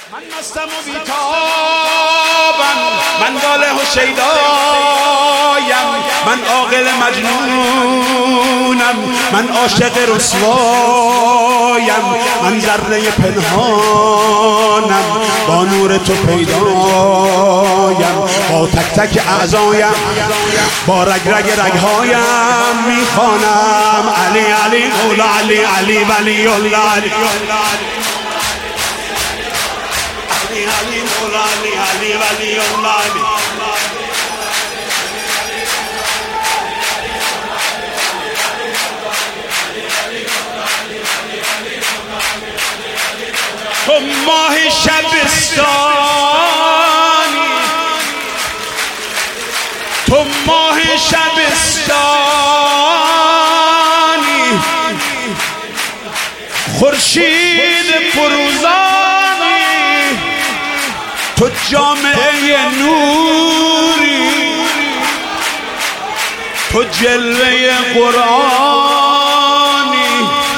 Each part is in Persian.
من مستم و بیتابم، من واله و شیدایم، من عاقل مجنونم، من عاشق رسوایم، من ذره پنهانم، با نور تو پیدایم، با تک تک اعضایم، با رگ رگ رگهایم میخوانم علی علی مولا علی علی ولی الله علی علی مولا علی علی ولی الله علی. تو ماه شبستانی، تو ماه شبستانی، خورشید فروزانی، تو جامعه نوری، تو جلوه قرآنی،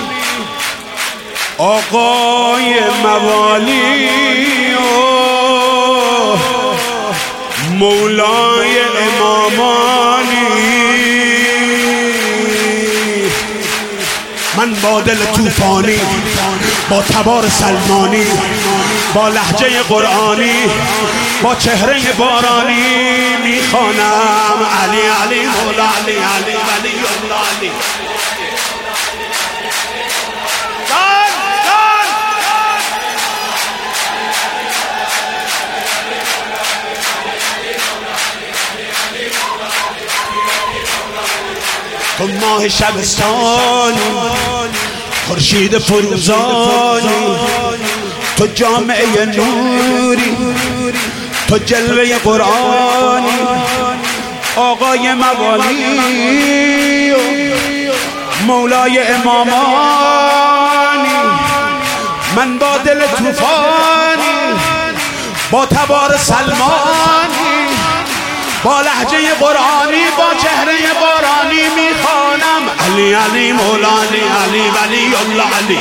آقای موالی و مولای امامانی. من با دل توفانی، با تبار سلمانی، با لهجه قرآنی، با چهره بارانی میخوانم علی علی مولا علی علی ولی الله علی. تو ماه شبستانی، خورشید فروزانی، تو جامعه نوری، تو جلوه قرآنی، آقای موالی و مولای امامانی. من با دل توفانی، با تبار سلمانی، با لهجه قرآنی، با چهره بارانی میخوانم علی علی مولا علی علی ولی الله علی.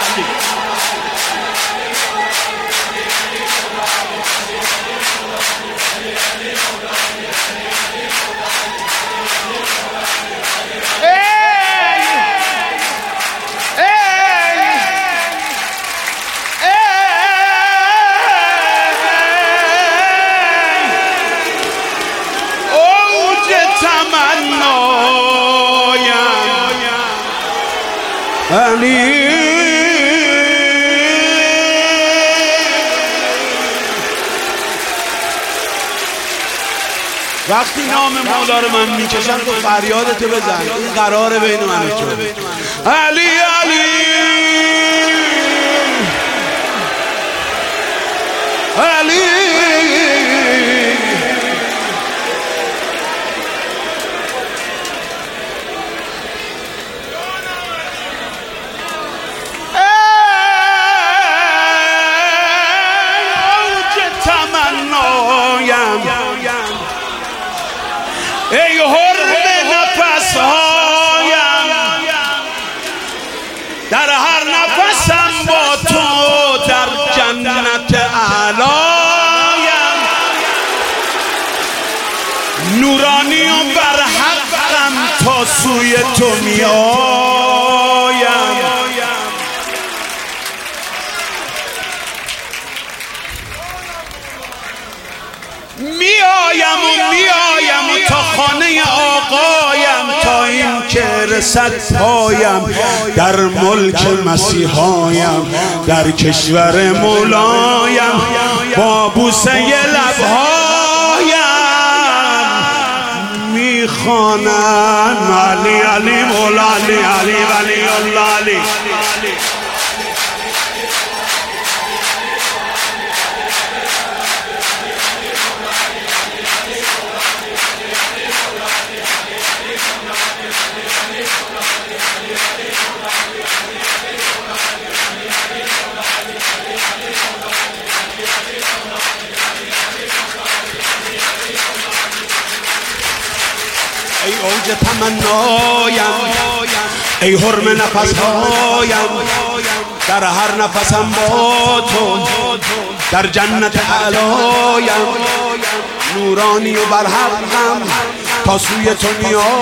علی وقتی نام مولا رو من میکشم تو فریادتو بزن، این قراره بین من و تو. علی علی علی ای حرم نفسهایم، در هر نفسم با تو در جنت اعلایم، نورانی و برحقم تا سوی تو میآیم. میآیم و تا خانه آقایم، تا این که رسد پایم در ملک مسیحایم، در کشور مولایم، با بوسه لبهایم میخوانم علی علی مولا علی علی ولی الله علی. ای اوج تمنایم، ای حرم نفسهایم، در هر نفسم با تو در جنت اعلایم، نورانی و برحقم تا سوی تو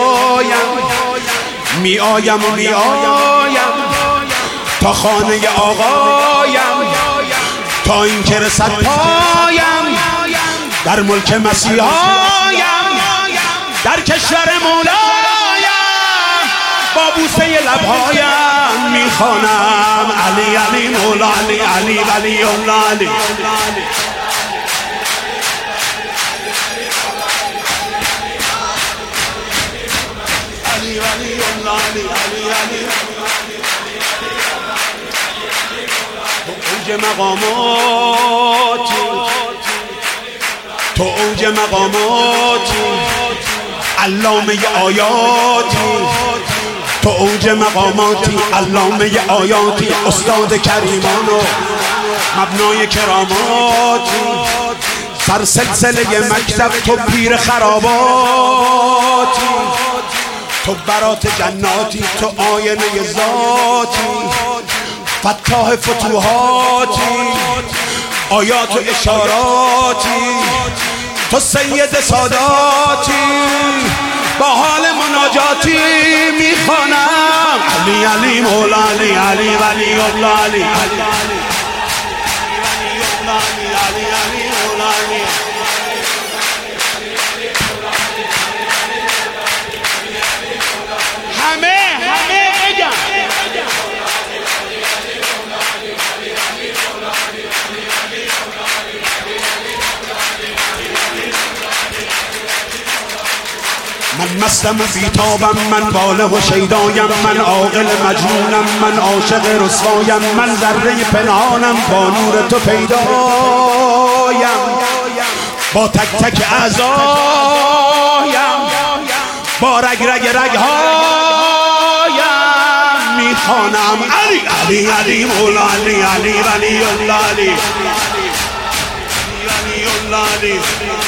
میآیم و میآیم تا خانه آقایم، تا این که رسد پایم در ملک مسیحایم، در کشور مولایم با بوسه لبهایم میخوانم علی علی مولا علی علی ولی الله علی. تو اوج مقاماتی، تو اوج مقاماتی، علامه آیاتی، تو اوج مقاماتی، علامه آیاتی، استاد کریمان و مبنای کراماتی، سر سلسله مکتب تو پیر خراباتی، تو برات جناتی، تو آینه ذاتی، فتاح فتوحاتی، آیات و اشاراتی، تو سید ساداتی، با حال مناجاتی میخوانم علی علی مولا علی علی ولی الله علی من مستم بیتابم، من باله و شیدایم، من عاقل مجنونم، من عاشق رسوایم، من ذره پنهانم با نور تو پیدایم، با تک تک اعضایم، با رگ رگ رگهایم میخوانم علی علی علی مولا علی علی ولی الله علی ولی الله علی.